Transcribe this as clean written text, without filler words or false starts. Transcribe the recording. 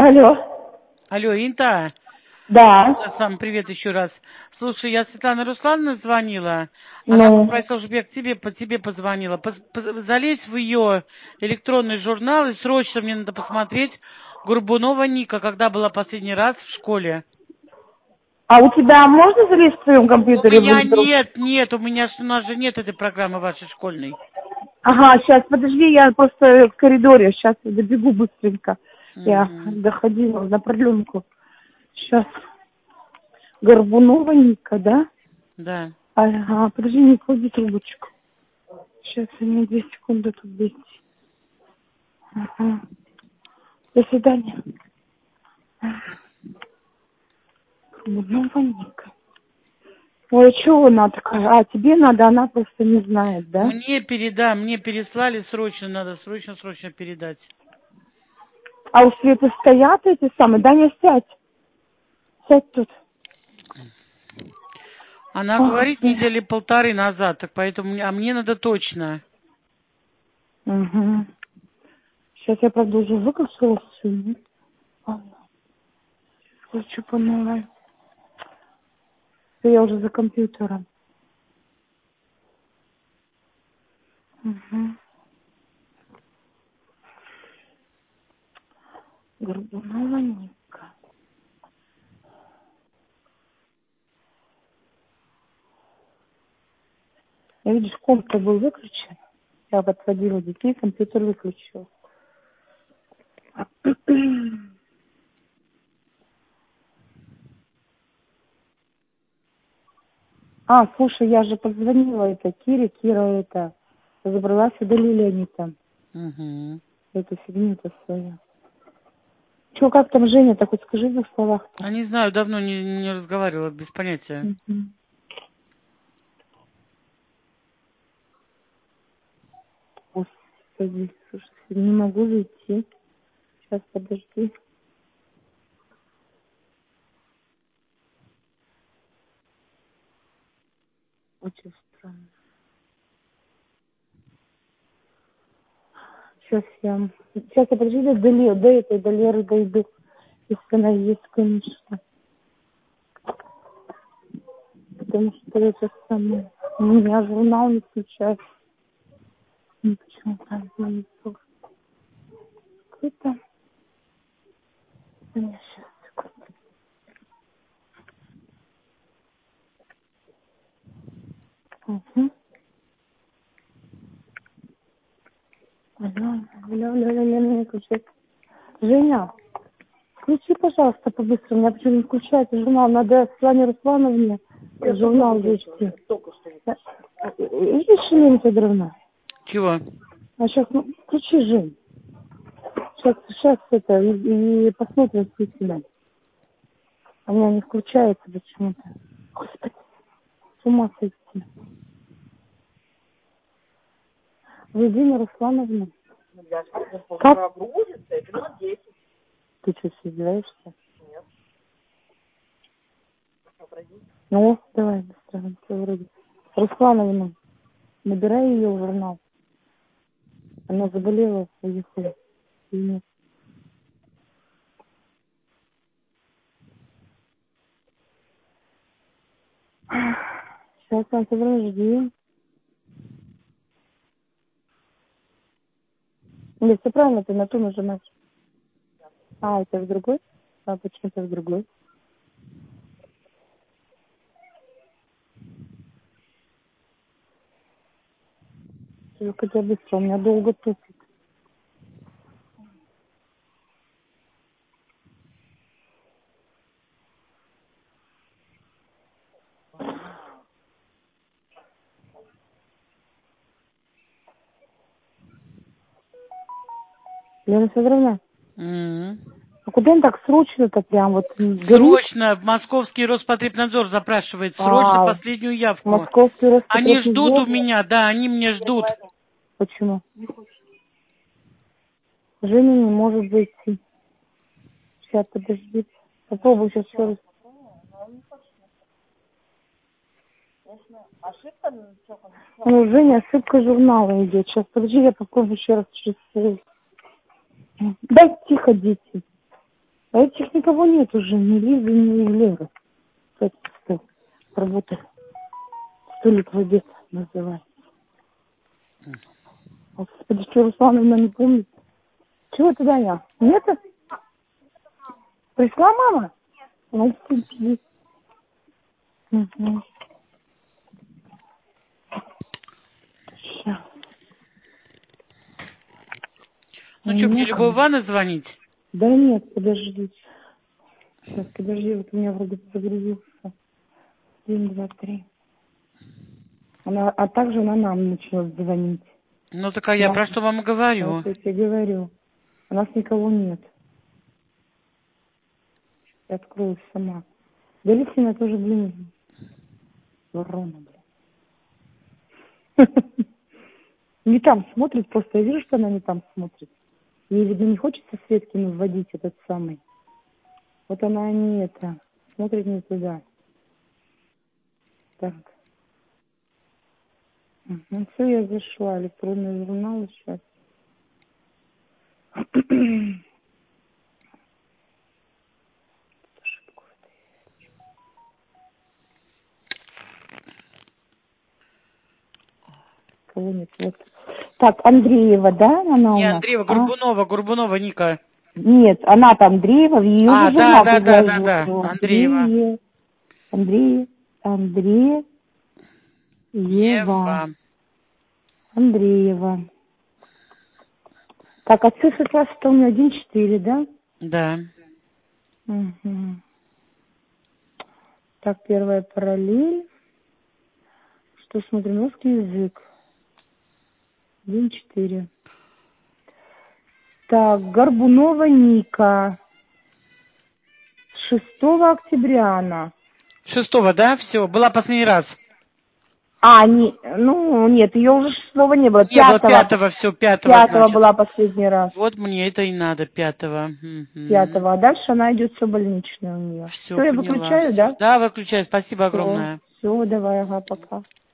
Алло. Алло, Инта. Да. Сам привет еще раз. Слушай, я Светлана Руслановна звонила. Она Ну. попросила, чтобы я к тебе, по тебе позвонила. Залезь в ее электронный журнал, и срочно мне надо посмотреть Горбунова Ника, когда была последний раз в школе. А у тебя можно залезть в своем У компьютере в меня электро- нет, у нас же нет этой программы вашей школьной. Ага, сейчас, подожди, я просто в коридоре, сейчас я добегу быстренько. Я Угу. доходила на продленку. Сейчас. Горбунова Ника, да? Да. Ага, подожди, не клади трубочку. Сейчас, у меня 2 секунды тут есть. Ага. До свидания. Горбунова Ника. Ой, чего она такая? А, тебе надо, она просто не знает, да? Мне переслали срочно, надо срочно передать. А у Светы стоят эти самые? Да, не сядь. Сядь тут. Она Ох, говорит недели полторы назад, так поэтому, а мне надо точно. угу. Сейчас я, правда, уже выключила все. Хочу по новой. Я уже за компьютером. Угу. Горбунова Ника. Я, видишь, комп-то был выключен. Я отводила детей, компьютер выключил. А, слушай, я же позвонила это Кире. Кира это забралась, удалили они там. Угу. Эту фигню-то свою. Че, как там Женя, так хоть скажи в двух словах-то. А не знаю, давно не разговаривала, без понятия. Угу. Господи, слушай, не могу зайти. Сейчас, подожди. Очень странно. Сейчас я, подожди, до Леры дойду. Если она есть, конечно. Потому что это самое. У меня журнал не включается. Ну, почему там не какой-то? У меня сейчас секунду. Угу. Алло, не включается. Женя, включи, пожалуйста, побыстрее. У меня почему не включается журнал. Надо Светлане Руслановне журнал вести. Видишь, Елена Федоровна? Чего? А сейчас, включи, Жень. Сейчас это, и посмотрим с себя. А у меня не включается почему-то. Господи, с ума сойти. Владимира Руслановна. Как? Ты что, издеваешься? Ну, давай, быстро, все вроде. Руслановна, набирай ее в журнал. Она заболела, уехала. И нет. Сейчас, подожди. Нет, все правильно, ты на ту нажимаешь. А, это в другой? А почему это в другой? Только я быстро, у меня долго тупит. Лена Федоровна, а куда он так срочно-то прям вот горит? Срочно Московский Роспотребнадзор запрашивает срочно А, последнюю явку. Московский Они ждут Роспотребнадзор? у меня, да, они меня ждут. Почему? Женя не может зайти. Сейчас, подожди. Попробуй сейчас еще раз. Ну, Женя, ошибка журнала идет. Сейчас, подожди, я попробую еще раз через... Дай тихо, дети. А этих никого нет уже, ни Лизы, ни Лего. Кстати, что работа. Столик в обед называется. Господи, что Руслановна не помнит. Чего туда я? Нет? Пришла мама? Ну, сиди. Угу. Щас. Ну что, мне любой Ванны звонить? Да нет, подожди. Сейчас, подожди, вот у меня вроде загрузился. 1, 2, 3. А также она нам начала звонить. Ну так а я про что вам говорю? Вот я тебе говорю. У нас никого нет. Я открою сама. Да Лисина тоже, блин, ворона, блин. Не там смотрит просто. Я вижу, что она не там смотрит. Ей, видно, не хочется Светкину вводить этот самый. Вот она не это. Смотрит не туда. Так. Ну все, я зашла. Электронный журнал сейчас. Кого нет? Вот. Так, Андреева, да, она Не у нас? Андреева, Горбунова Ника. Нет, она-то Андреева, в ее же Да, журнал да, Андреева. Андреева. Ева. Андреева. Так, а цифры класса-то у меня 1,4, да? Да. Угу. Так, первая параллель. Что смотрим? Русский язык. 1,4. Так, Горбунова Ника. 6 октября она. 6-го, да? Все, была последний раз. Нет, ее уже 6 не было. Не было 5-го, все, 5-го, 5 значит. была последний раз. Вот мне это и надо, 5-го. 5-го. А дальше она идет все больничная у нее. Все, Все, я поняла. выключаю, Всё. да? Да, выключаю. Спасибо огромное. Все, давай, ага, пока.